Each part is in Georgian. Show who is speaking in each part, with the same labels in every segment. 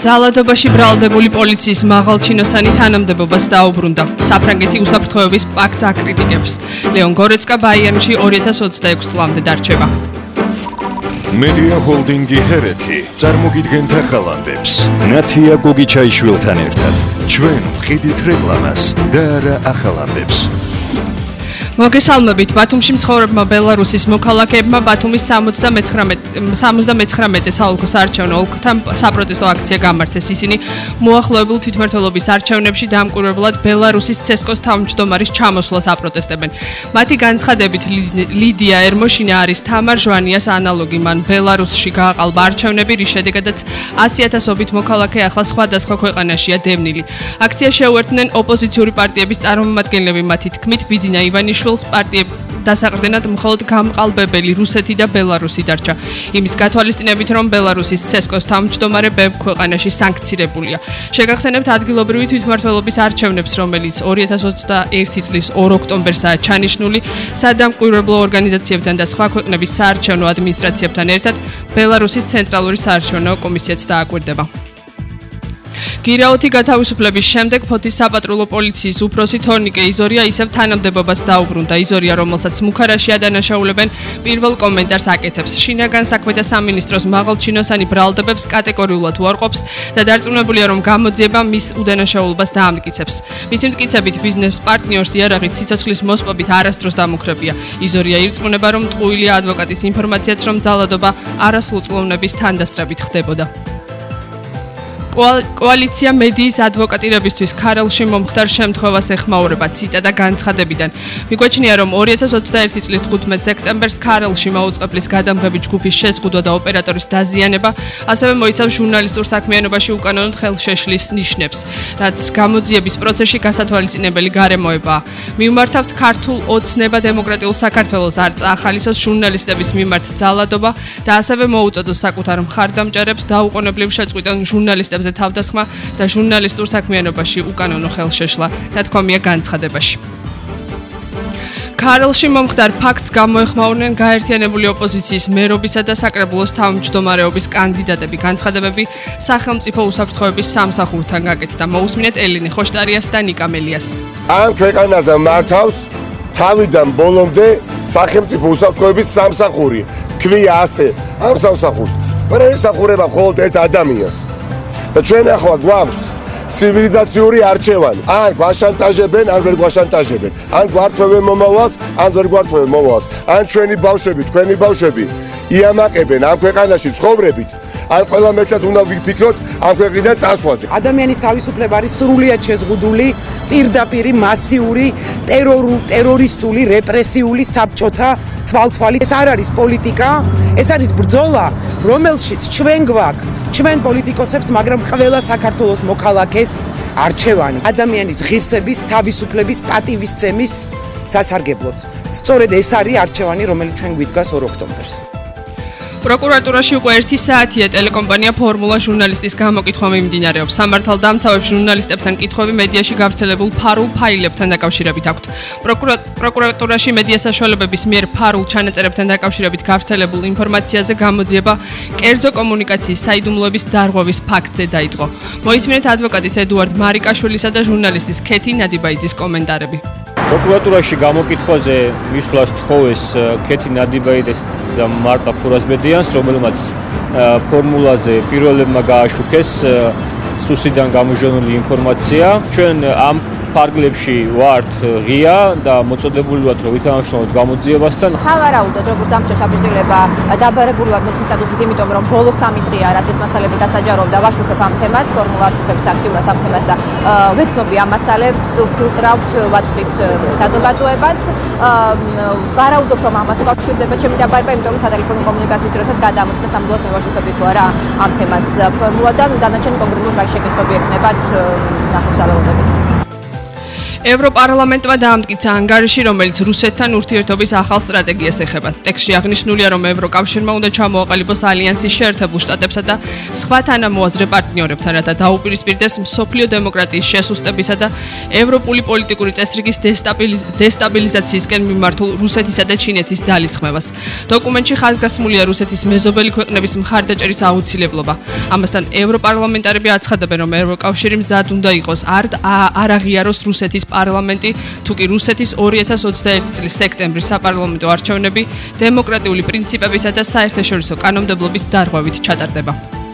Speaker 1: ძალადობაში ბრალდებული პოლიციის მაღალჩინოსანი თანამდებობას დაუბრუნდა. საფრანგეთი უსაფრთხოების პაქტს აკრიტიკებს. ლეონ გორეცკა ბაიერნში 2026 წლამდე დარჩება.
Speaker 2: მედია ჰოლდინგი ჰერეთი წარმოგიდგენთ ახალამდებს.
Speaker 3: ნათია გოგიჩაიშვილთან ერთად.
Speaker 2: ჩვენ ვხედით რეკლამას და არა ახალამდებს.
Speaker 1: მოგესალმებით, ბათუმში მცხოვრებმა ბელარუსის მოქალაქეებმა ბათუმის 79 საოლქო საარჩევნო ოლქთან საპროტესტო აქცია გამართეს. ისინი მოახლოებულ თვითმმართველობის არჩევნებში დამკვირვებლად ბელარუსის ცესკოს თავმჯდომარის ჩამოსვლას აპროტესტებენ. მათი განცხადებით ლიდია ერმოშინა არის თამარ ჟვანიას ანალოგი. მან ბელარუსში გააყალბა არჩევნები, რის შედეგადაც 100,000-ობით მოქალაქე ახლა სხვადასხვა ქვეყანაშია დევნილი. აქციას შეუერთდნენ ოპოზიციური პარტიების წარმომადგენლები, მათი თქმით ბიძინა ივანიშვილის პარტიებს დასაყრდენად მხოლოდ გამყალბებელი რუსეთი და ბელარუსი დარჩა. იმის გათვალისწინებით, რომ ბელარუსის ცესკოს თავმჯდომარე ბევრ ქვეყანაში სანქცირებულია. შეგახსენებთ ადგილობრივი თვითმმართველობის არჩევნებს, რომელიც 2021 წლის 2 ოქტომბერსაა ჩანიშნული. სადამკვირვებლო ორგანიზაციებთან და სხვა ქვეყნების საარჩევნო ადმინისტრაციებთან ერთად ბელარუსის ცენტრალური საარჩევნო კომისიაც დააკვირდება. გირაოთი გათავისუფლების შემდეგ ფოთის საპატრულო პოლიციის უფროსი თორნიკე იზორია ისევ თანამდებობას დაუბრუნდა. იზორია, რომელსაც მუხარაში ადანაშაულებენ, პირველ კომენტარს აკეთებს. შინაგან საქმეთა სამინისტროს მაღალჩინოსანი ბრალდებებს კატეგორიულად უარყოფს და დარწმუნებულია, რომ გამოძიება მის უდანაშაულებას დაამტკიცებს. მისი მტკიცებით, ბიზნეს პარტნიორს იარაღით სიცოცხლის მოსპობით არასდროს დამუქრებია. იზორია ირწმუნება, რომ ტყუილია ადვოკატის ინფორმაციაც, რომ ძალადობა არასრულწლოვნების თანდასწრებით ხდებოდა. კოალიცია მედიის ადვოკატირებისთვის ქარელში მომხდარ შემთხვევას ეხმაურება. ციტატა განცხადებიდან. მიგვაჩნია, რომ 2021 წლის 15 სექტემბერს ქარელში მაუწყებლის გადამღები ჯგუფის შეზღუდვა და ოპერატორის დაზიანება, ასევე მოიცავს ჟურნალისტურ საქმიანობაში უკანონოდ ხელშეშლის ნიშნებს, რაც გამოძიების პროცესში გასათვალისწინებელი გარემოებაა. მივმართავთ ქართულ ოცნება დემოკრატიულ საქართველოს არ წაახალისოს ჟურნალისტების მიმართ ძალადობა და ასევე მოუწოდოს საკუთარ მხარდამჭერებს დაუყოვნებლივ შეწყვიტონ ჟურნალისტებს თავდასხმა და ჟურნალისტურ საქმიანობაში უკანონო ხელშეშლა, თქმია განცხადებაში. ქარელში მომხდარ ფაქტს გამოეხმაურნენ გაერთიანებული ოპოზიციის მერობისა და საკრებულოს თავმჯდომარეობის კანდიდატები. განცხადებები სახელმწიფო უსაფრთხოების სამსახურთან გაკეთდა. მოусმინეთ ელინე ხოშტარიას და ნიკა მელიას.
Speaker 4: ამ ქვეყანაზე მართავს თავიდან ბოლომდე სახელმწიფო უსაფრთხოების სამსახური. ქვია ასე ამ სამსახურს. მაგრამ ესახურება მხოლოდ ერთ ადამიანს. და ჩვენ ახლა გვაქვს ცივილიზაციური არჩევანი. ან გვაშანტაჟებენ, ან ვერ გვაშანტაჟებენ. ან გვართმევენ მომავალს, ან ვერ გვართმევენ მომავალს. ან ჩვენი ბავშვები, თქვენი ბავშვები იამაყებენ ამ ქვეყანაში ცხოვრებით, ან ყველა მეთქად უნდა ვიფიქროთ ამ ქვეყნიდან წასვლაზე.
Speaker 5: ადამიანის თავისუფლება არის სრულიად შეზღუდული პირდაპირი მასიური ტერორისტული რეპრესიული საბჭოთა თვალთვალით. ეს არ არის პოლიტიკა, ეს არის ბრძოლა, რომელშიც ჩვენ გვაქვს ჩვენ პოლიტიკოსებს, მაგრამ ყველა საქართველოს მოქალაქეს არჩევანი ადამიანის ღირსების, თავისუფლების, პატივისცემის სასარგებლოდ. სწორედ ეს არის არჩევანი, რომელიც ჩვენ გვიდგას 2 ოქტომბერს.
Speaker 1: პროკურატურაში უკვე 1 საათია ტელეკომპანია ფორმულა ჟურნალისტის გამოკითხვა მიმდინარეობს. სამართალდამცავებს ჟურნალისტებთან კითხვები მედიაში გავრცელებულ ფარულ ფაილებთან დაკავშირებით აქვთ. პროკურატურაში მედია საშუალებების მიერ ფარულ ჩანაწერებთან დაკავშირებით გავრცელებულ ინფორმაციაზე გამოძიება კერძო კომუნიკაციის საიდუმლოების დარღვევის ფაქტზე დაიწყო. მოისმინეთ ადვოკატის ედუარდ მარიკაშვილისა და ჟურნალისტის ქეთი ნადიბაიძის კომენტარები.
Speaker 6: პროკურატურაში გამოკითხვაზე მისვლას თხოვეს ქეთი ნადიბაიძეს და მარტა ფურასბედიანს, რომელმაც ფორმულაზე პირველებმა გააშუქეს სუსიდან გამოჟონილი ინფორმაცია. ჩვენ ამ ფარგლებში ვართ ღია და მოწოდებული ვართ, რომ ვითანაშმაოთ გამოძიებასთან.
Speaker 7: სავარაუდოდ, როგორც დამშეშაბჭდილება დაბარებულად მოწმისადუცით, იმიტომ რომ ბოლო 3 დღეა, რაც ეს მასალები დასაჯაროვდა, ვაშუქებ ამ თემას, ფორმულა აშუქებს აქტიურად ამ თემას და ვეცნობი ამ მასალებს, ვფილტრავთ, ვაწვდით საზოგადოებას. ვარაუდობ, რომ ამას უკავშირდება ჩემი დაბარება, იმიტომ რომ სატელეფონო კომუნიკაციის დროსაც გადამოწმეს ამბულად მე ვაშუქები თუ არა ამ თემას ფორმულადან, დანარჩენი კონკრეტულ რა შეკითხვები ექნებათ ნახევსალეულებით.
Speaker 1: ევროპარლამენტმა დაამტკიცა ანგარიში, რომელიც რუსეთთან ურთიერთობის ახალ სტრატეგიას ეხება. ტექსტში აღნიშნულია, რომ ევროკავშირმა უნდა ჩამოაყალიბოს ალიანსის შეერთებულ შტატებსა და სხვა თანამოაზრე პარტნიორებთან, რათა დაუპირისპირდეს მსოფლიო დემოკრატიის შესუსტებისა და ევროპული პოლიტიკური წესრიგის დესტაბილიზაციისკენ მიმართულ რუსეთისა და ჩინეთის ძალისხმევას. დოკუმენტში ხაზგასმულია რუსეთის მეზობელი ქვეყნების მხარდაჭერის აუცილებლობა. ამასთან ევროპარლამენტარები აცხადებენ, რომ ევროკავშირი მზად უნდა იყოს არ აღიაროს რუსეთის პარლამენტი, თუ კი რუსეთის 2021 წლის სექტემბრის საპარლამენტო არჩევნები დემოკრატიული პრინციპებისა და საერთაშორისო კანონმდებლობის დარღვევით ჩატარდება.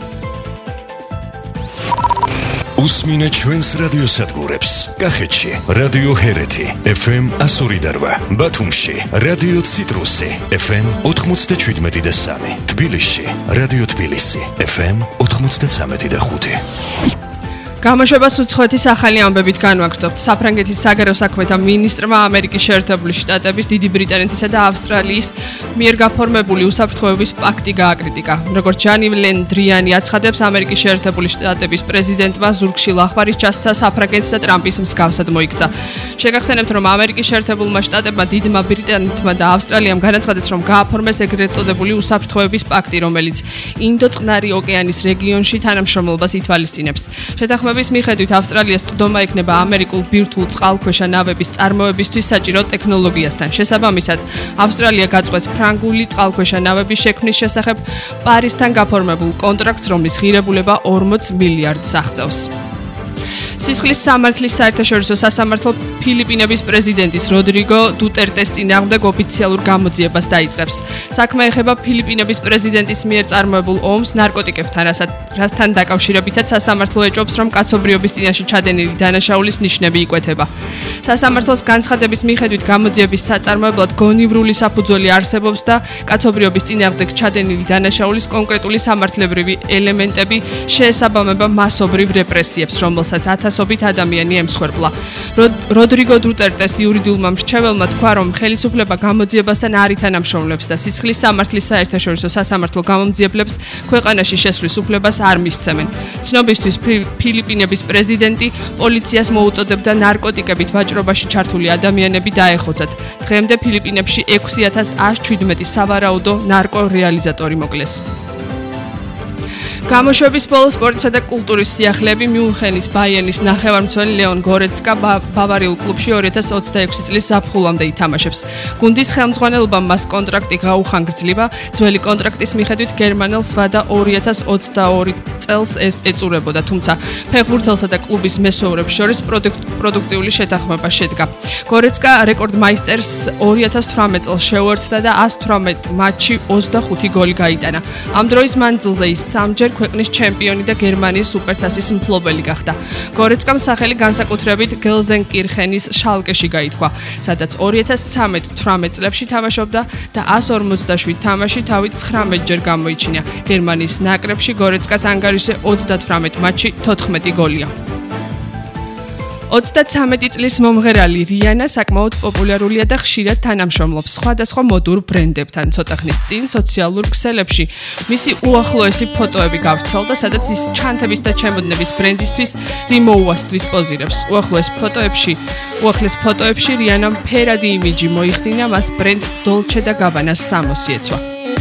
Speaker 2: უსმინეთ ჩვენს რადიოსადგურებს. კახეთში რადიო ჰერეთი FM 102.8, ბათუმში რადიო ციტრუსი FM 97.3, თბილისში რადიო თბილისი FM 93.5.
Speaker 1: გამოშვებას უცხოეთის ახალი ამბებით განვაგრძობთ. საფრანგეთის საგარეო საქმეთა მინისტრმა ამერიკის შეერთებული შტატების, დიდი ბრიტანეთისა და ავსტრალიის მიერ გაფორმებული უსაფრთხოების პაქტი გააკრიტიკა. როგორც ჟანი ლენ დრიანი აცხადებს, ამერიკის შეერთებული შტატების პრეზიდენტმა ზურგში ლახვარის ჩასცა საფრანგეთს და ტრამპის მსგავსად მოიქცა. შეგახსენებთ, რომ ამერიკის შეერთებულმა შტატებმა, დიდმა ბრიტანეთმა და ავსტრალიამ განაცხადეს, რომ გააფორმეს ეგრეთ წოდებული უსაფრთხოების პაქტი, რომელიც ინდო-წყნარი ოკეანის რეგიონში თანამშრომლობას ითვალისწინებს. შეთანხმების მიხედვით ავსტრალიას წვდომა ექნება ამერიკულ ბირთვულ წყალქვეშა ნავების წარმოებისთვის საჭირო ტექნოლოგიასთან. შესაბამისად, ავსტრალია გაწყვეტს ფრანგული წყალქვეშა ნავების შექმნის შესახებ პარისთან გაფორმებულ კონტრაქტს, რომლის ღირებულება 40 მილიარდს აღწევს. სისხლის სამართლის საერთაშორისო სასამართლო ფილიპინების პრეზიდენტის როდრიგო დუტერტეს წინააღმდეგ ოფიციალურ გამოძიებას დაიწყებს. საქმე ეხება ფილიპინების პრეზიდენტის მიერ წარმოებულ ომს ნარკოტიკებთან, რასთან დაკავშირებითაც სასამართლო ეჭობს, რომ კაცობრიობის წინაშე ჩადენილი დანაშაულის ნიშნები იკვეთება. სასამართლოს განცხადების მიხედვით გამოძიების საწარმოებლად გონივრული საფუძველი არსებობს და კაცობრიობის წინააღმდეგ ჩადენილი დანაშაულის კონკრეტული სამართლებრივი ელემენტები შეესაბამება მასობრივ რეპრესიებს, რომელსაც ათასობით ადამიანი ემსხვერპლა. როდრიგო დუტერტეს იურიდიულმა მრჩეველმა თქვა, რომ ხელისუფლება გამოძიებასთან არ ითანამშრომლებს და სისხლის სამართლის საერთაშორისო სასამართლო გამომძიებლებს ქვეყანაში შესვლის უფლებას არ მისცემენ. ცნობისთვის ფილიპინების პრეზიდენტი პოლიციას მოუწოდებდა ნარკოტიკებით ვაჭრობაში ჩართული ადამიანები დაეხოცათ. დღემდე ფილიპინებში 6117 სავარაუდო ნარკორეალიზატორი მოკლეს. გამოშვების ბოლოს სპორტსა და კულტურის სიახლეები მიუნხენის ბაიერნის ნახევარმცველი ლეონ გორეცკა ბავარიულ კლუბში 2026 წლის ზაფხულამდე ითამაშებს. გუნდის ხელმძღვანელობამ მას კონტრაქტი გაუხანგრძლива, ძველი კონტრაქტის მიხედვით გერმანელს ვადა 2022 წელს ეწურებოდა, თუმცა ფეხბურთელსა და კლუბის მესვეურებს შორის პროდუქტიული შეთანხმება შედგა. გორეცკა რეკორდმაისტერს 2018 წელს შეუერთდა და 118 მატჩში 25 გოლი გაიტანა. ამ დროის მანძილზე ის სამჯერ ქვეყნის ჩემპიონი და გერმანიის სუპერთასის მფლობელი გახდა. გორეცკამ სახელი განსაკუთრებით გელზენკირხენის შალკეში გაითქვა, სადაც 2013-18 წლებში თამაშობდა და 157 თამაში თავით 19 ჯერ გამოიჩინა. გერმანიის ნაკრებში გორეცკას ანგარიშზე 38 მატჩში 14 გოლია. 33 წლის მომღერალი რიანა საკმაოდ პოპულარულია და ხშირად თანამშრომლობს სხვადასხვა მოდურ ბრენდებთან. ცოტა ხნის წინ სოციალურ ქსელებში მისი უახლოესი ფოტოები გავრცელდა, სადაც ის ჩანთების და ჩემოდნების ბრენდისთვის რიმოუასთვის პოზირებს. უახლეს ფოტოებში რიანამ ფერადი იმიჯი მოიხდინა, მას ბრენდ დოლჩე და გაბანას სამოსი ეცვა.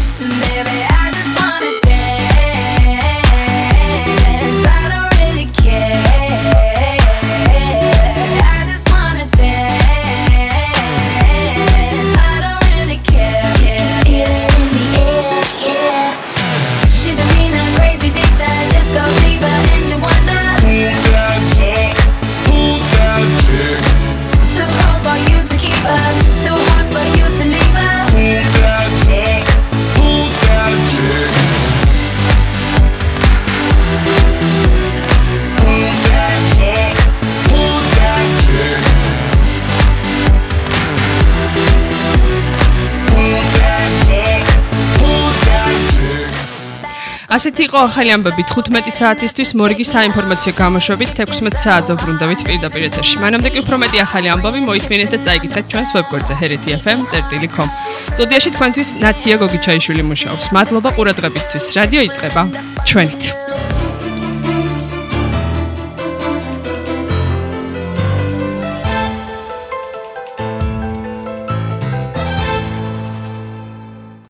Speaker 1: ასეთი იყო ახალი ამბები 15 საათისთვის მორიგი საინფორმაციო გამოშვებით 16 საათზე ბრუნდებით პირდაპირ ეთერში. მანამდე კი უფრო მეტი ახალი ამბავი მოისმინეთ და წაიკითხეთ ჩვენს ვებგვერდზე heretfm.com. სტუდიაში თქვენთვის ნათია გოგიჩაიშვილი მუშაობს. მადლობა ყურადღებისთვის. რადიო იწყება ჩვენით.